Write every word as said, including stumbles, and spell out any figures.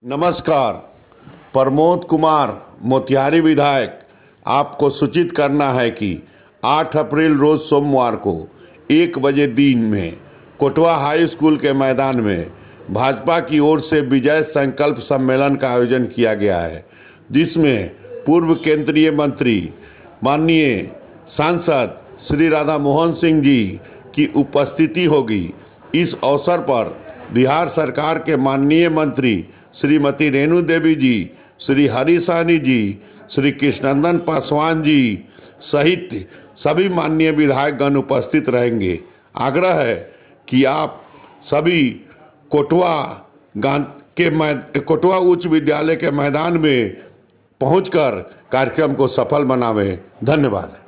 नमस्कार। प्रमोद कुमार मोतिहारी विधायक आपको सूचित करना है कि आठ अप्रैल रोज सोमवार को एक बजे दिन में कोटवा हाई स्कूल के मैदान में भाजपा की ओर से विजय संकल्प सम्मेलन का आयोजन किया गया है, जिसमें पूर्व केंद्रीय मंत्री माननीय सांसद श्री राधा मोहन सिंह जी की उपस्थिति होगी। इस अवसर पर बिहार सरकार के माननीय मंत्री श्रीमती रेणु देवी जी, श्री हरी सहनी जी, श्री कृष्णनंदन पासवान जी सहित सभी माननीय विधायकगण उपस्थित रहेंगे। आग्रह है कि आप सभी कोटवा के कोटवा उच्च विद्यालय के मैदान में पहुंचकर कार्यक्रम को सफल बनावें। धन्यवाद।